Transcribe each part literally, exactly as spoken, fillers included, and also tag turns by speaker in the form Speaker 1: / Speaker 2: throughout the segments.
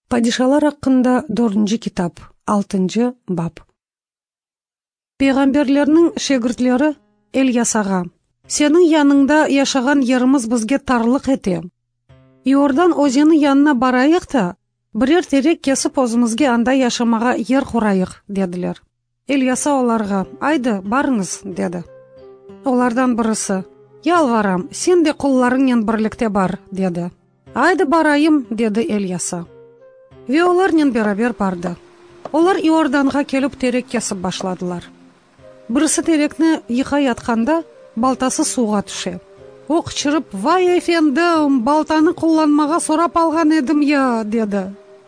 Speaker 1: Падишалар хакында дөртүнчү китап, алтынчы бап. Пейгамберлернин шегиртлери Эльясага: "Сенин яныңда яшаган yerimiz бизге тарлык эте. Иордан өзени янына барайык да, бирер терек кесип өзүбүзгө анда яшамага ер курайык" дедилер. Эльяса оларга: "Айды, барыңыз" деди. Олардан бирisi: "Ялварам, сен де кулларың менен бирликте бар" деди. "Айды барайым" деди Эльяса. Ve олар менен берабер барды. Олар Иорданга келип терек кесип башладылар. Бирisi терекни йыкай атканда балтасы сууга түшө. Ок чырып: "Вай эфендим, балтаны кулланмага сурап алган эдим я" деди.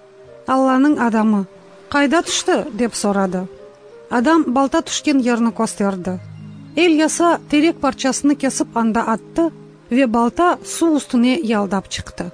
Speaker 1: Алланын адамы: "Кайда түштү?" деп сурады. Адам балта түшкөн жерни көстөрдү. Эльяса терек парчасыны кесип анда атты ve балта суу үстүнө ялдап чыкты.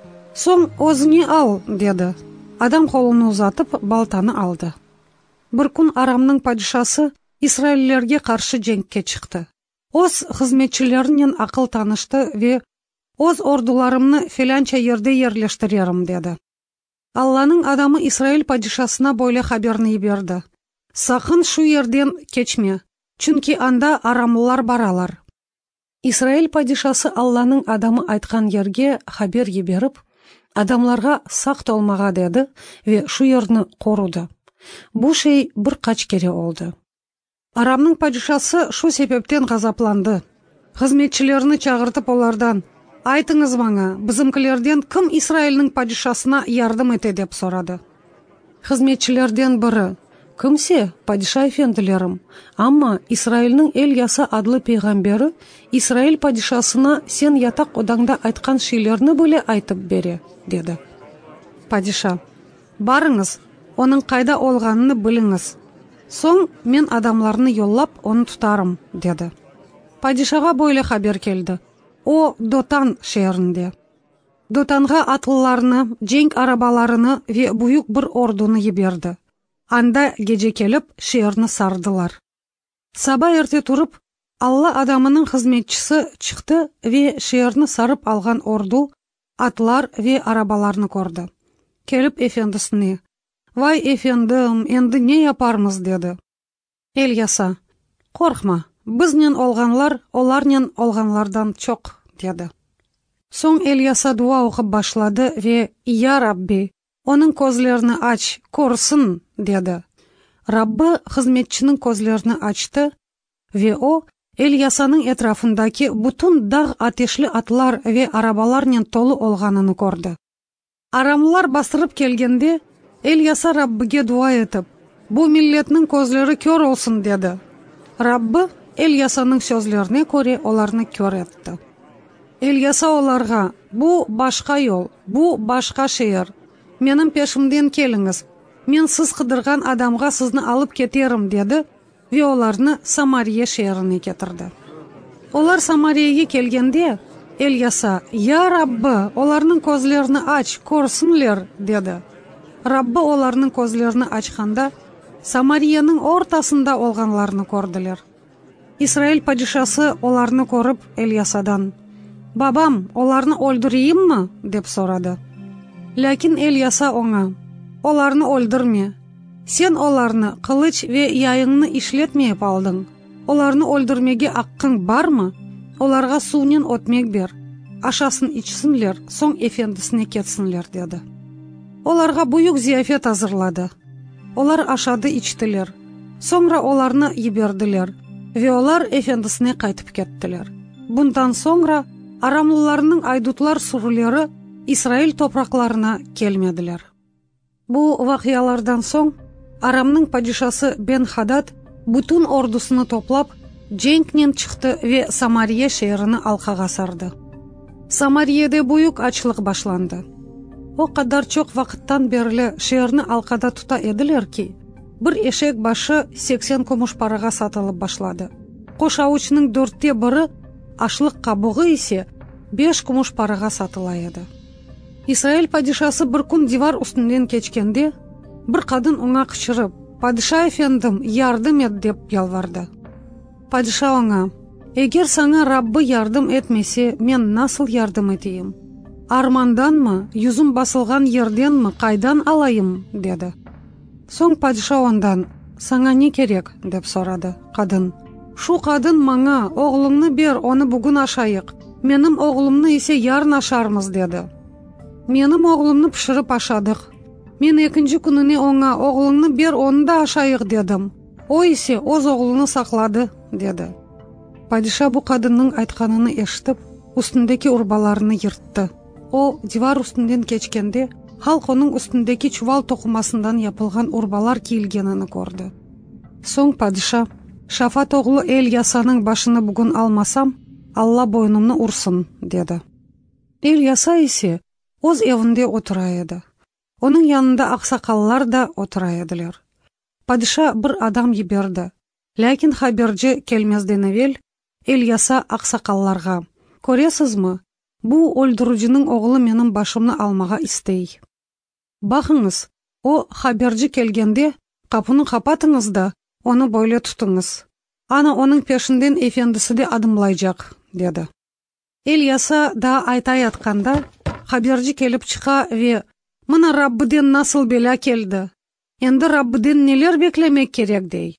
Speaker 1: "Соң өзүңө ал" деди. Адам колун узатып балтаны алды. Бир күн Арамдын падишасы Израильлерге каршы жеңкке чыкты. Оз кызметчилери менен акыл таанышты ve "Оз ордуларымны филанча жерде жерлештирерим" деди. Алланын адамы Израиль падишасына бойле хаберни берди: "Сакын шу жерден кечме, чүнки анда арамлылар баралар." Израиль падишасы Алланын адамы айткан жерге хабер берип, адамларга сак толмага деди ve шу жерни коруду. Бул шей бир кач кере болду. Арамдын падишасы шу себептен газапланды. Кызметчилерини чагыртып олардан: "Айтыңыз мага, бизимкилерден ким Израилдин падишасына жардам эте" деп сурады. Кызметчилерден бири: "Кимсе, падиша эфендилерим, амма Израилдин Эльяса адлы пейгамбери Израиль падишасына сен ятак одаңда айткан шейлерни беле айтып бере" деди. Падиша: "Барыңыз, онун кайда олганын билиңиз. Соң мен адамларны жоллап оны тутарым" деди. Падишага бойле хабер келди: "О Дотан шаарында. Дотанга атлыларны, жеңк арабаларыны ve буюк бир ордуну жиберди. Анда кече келип шаарны сардылар. Саба эрте туруп, Алла адамынын кызметчиси чыкты ve шаарны сарып алган орду, атлар ve арабаларны көрдү. Келип эфендисине: "Вай эфендим, энди не япармыз" деди. Эльяса: "Коркма, биз менен олганлар олар менен олганлардан чок" деди. Соң Эльяса дуа окуп башлады ve "Я Рабби, onun көзлерини ач, көрсүн" деди. Раббы кызметчинин көзлерини ачты ve o Эльясанын этрафындаки бутун даг атешлі атлар ve арабалар менен толу олганын көрдү. Арамлылар бастырып келгенде Эльяса Раббыге дуа этип: "Бу миллеттин көзлөрү көр болсун" деди. Раббы Эльясанын сөзлөрүнө көрө оларны көр этти. Эльяса оларга: "Бу башка жол, бу башка шаар. Менин пешимден келиңиз. Мен сиз кыдырган адамга сизни алып кетерим" деди ve оларны Самария шаарына кетирди. Олар Самарияга келгенде Эльяса: "Я Раббы, оларнын көзлөрүнү ач, көрсүнлөр" деди. Раббы оларнын көзлөрүнү ачканда Самариянын ортасында олганларны көрдүлөр. Израиль падишасы оларны көрүп Эльясадан: "Бабам, оларны өлдүрейимми?" деп сурады. Лакин Эльяса оңа: "Оларны өлдүрме. Сен оларны кылыч ve яйыңны ишлетмейип алдың. Оларны өлдүрмеге аккың бармы? Оларга суу менен отмек бер. Ашасын ичсинлер, соң эфендисине кетсинлер" деди. Оларга буюк зияфет азырлады. Олар ашады ичтилер. Соңра оларны жибердилер ve олар эфендисине кайтып кеттилер. Bundan соңра арамлыларнын айдутлар сурулары Израиль топракларына келмедилер. Бу вакыялардан соң Арамдын падишасы Бен-Хадад бутун ордусуну топлап жеңк менен чыкты ve Самария шаарыны алкага сарды. Самарияда буюк ачылык башланды. О кадар чок вакыттан бери шаарны алкада тута эдилер ки, бир эшек башы сексен кумуш парага сатылып башлады. Кош авучунун дөрттө бири ашлык кабыгы исе беш кумуш парага сатыла эди. Израиль падишасы бир күн дивар үстүнөн кечкенде бир кадын оңа кычырып: "Падиша эфендим, жардам эт" деп жалбарды. Падиша оңа: "Эгер сага Раббы жардам этмесе, мен насыл жардам этейим? Armandanmı, yüzüm basılgan yerdenmi qaydan alayım, dedi. Soң padişa ondan, sana ne kerek, dep soradı kadın. Şu kadın manga, oğlumnu ber, onu bugün aşayık. Menim oğlumnu ise yarın aşarmız, dedi. Menim oğlumnu pişirip aşadık. Men ikinci gününe ona, oğlunu ber, onu da aşayık, dedim. O ise oz oğlunu sakladı, dedi. Padişa bu kadının aytkanını eşitip, üstündeki urbalarını yırttı. O divar üstünden geçkende, halk onun üstündeki çuval tokumasından yapılgan urbalar kiyilgenini gördü. Soң padişa, Şafat oğlu Elyasa'nın başını bugün almasam, Allah boynumnu ursun, dedi. Elyasa ise oz evinde oturaydı. Onun yanında aksakallar da oturaydılar. Padişa bir adam yiberdi. Lakin haberci kelmezden evvel, Elyasa aksakallarga, "Koresizmi? Bu öldürücünün oğlu menin başımını almağa istey. Bakınız, o haberci kelgende kapını kapatınız da onu böyle tutunuz. Ana onun peşinden efendisi de adımlayacak," dedi. Elyasa da aytay atkanda, haberci kelip çıka ve "Mına Rabbiden nasıl bela keldi? Endi Rabbiden neler beklemek kerek dey.